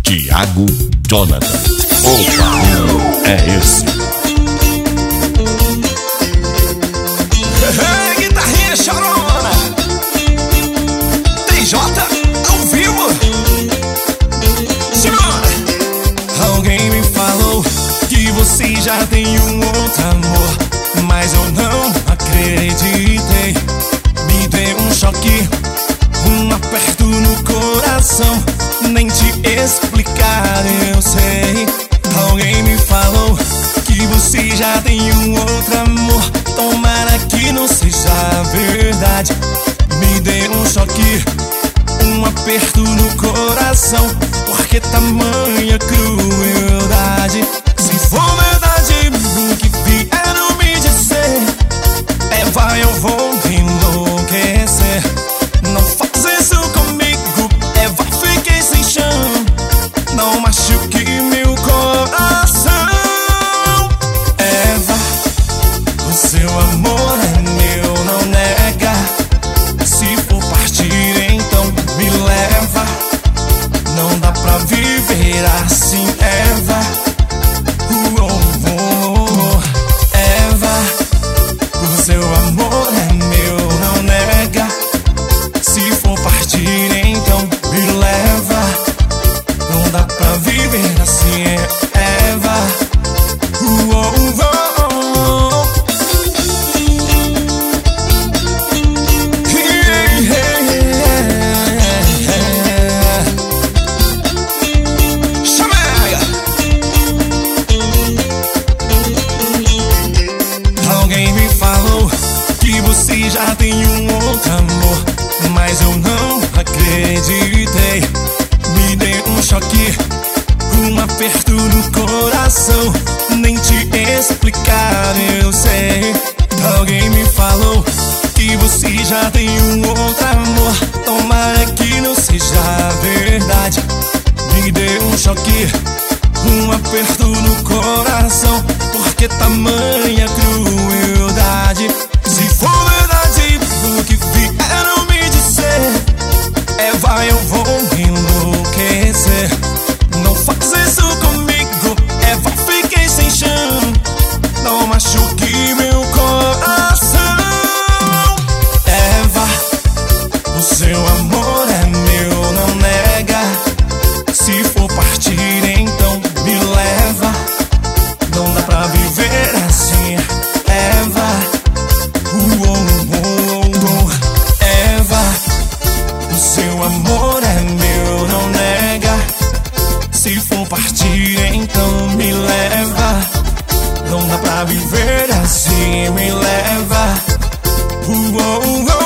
Thiago Jonathan. O barulho é esse. Guitarrinha chorona, TJ ao vivo. Senhora, alguém me falou que você já tem um outro amor, mas eu não acreditei. Me deu um choque, um aperto no coração, nem te explicar eu sei. Alguém me falou que você já tem um outro amor, tomara que não seja verdade. Me deu um choque, um aperto no coração, porque tamanha crueldade. Se for verdade o que vieram me dizer, vai, eu vou enlouquecer. Não faz isso comigo, vai, fiquei sem chão. Não machuque meu coração. O seu amor é meu, não nega. Se for partir, então me leva. Não dá pra viver assim, Eva. Eva, o seu amor é meu, não nega. Se for partir, então me leva. Não dá pra viver assim, Eva. Alguém me falou que você já tem um outro amor, mas eu não acreditei. Me deu um choque, um aperto no coração, nem te explicar eu sei. Alguém me falou que você já tem um outro amor, tomara que não seja verdade. Me deu um choque, um aperto no coração, porque tamanha crueldade. Se for verdade o que vieram me dizer, vai, eu vou enlouquecer. Não faz isso comigo, vai, fiquei sem chão. Não machuque meu coração. Eva, o seu amor é meu, não nega. Se for partir, então me leva. Não dá pra viver assim, Eva. Eva, o seu amor é meu, não nega. Se for partir, então me leva. Não dá pra viver assim, me leva.